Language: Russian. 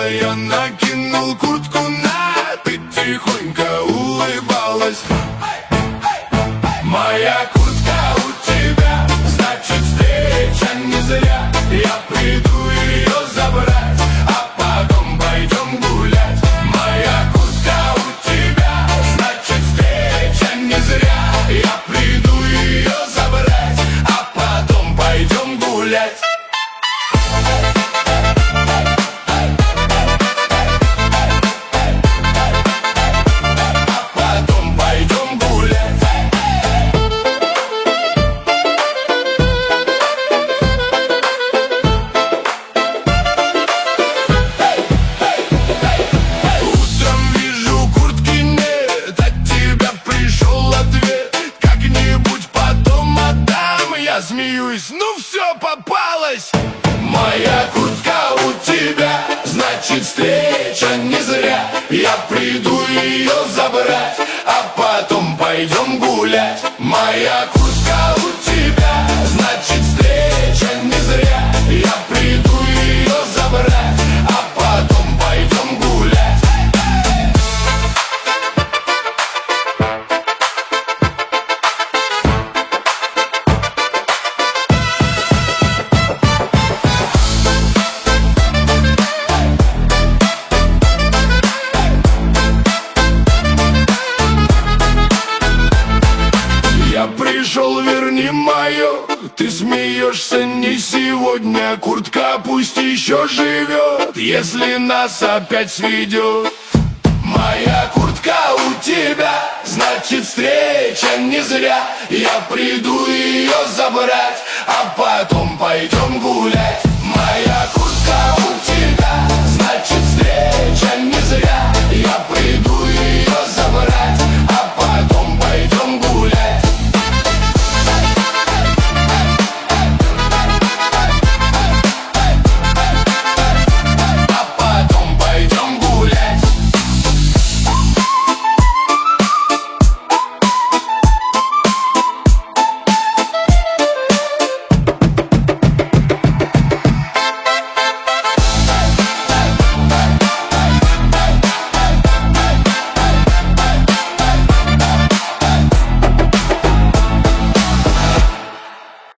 встала, я накинул куртку на. Ты тихонько улыбалась. Моя куртка у тебя, значит встреча не зря. Я приду ее забрать, а потом пойдем гулять. Моя куртка у тебя, значит встреча не зря. Я приду ее забрать, а потом пойдем гулять. Смеюсь, ну все, попалась. Моя куртка у тебя, значит встреча не зря. Я приду ее забрать, а потом пойдем гулять. Моя куртка у тебя, значит встреча не зря. Я приду ее забрать, а потом пойдем гулять. Я пришел, верни мою. Ты смеешься не сегодня. Куртка пусть еще живет, если нас опять сведет. Моя куртка у тебя, значит встреча не зря. Я приду ее забрать, а потом пойдем гулять. Моя куртка у тебя, значит встреча не зря. Я приду ее забрать.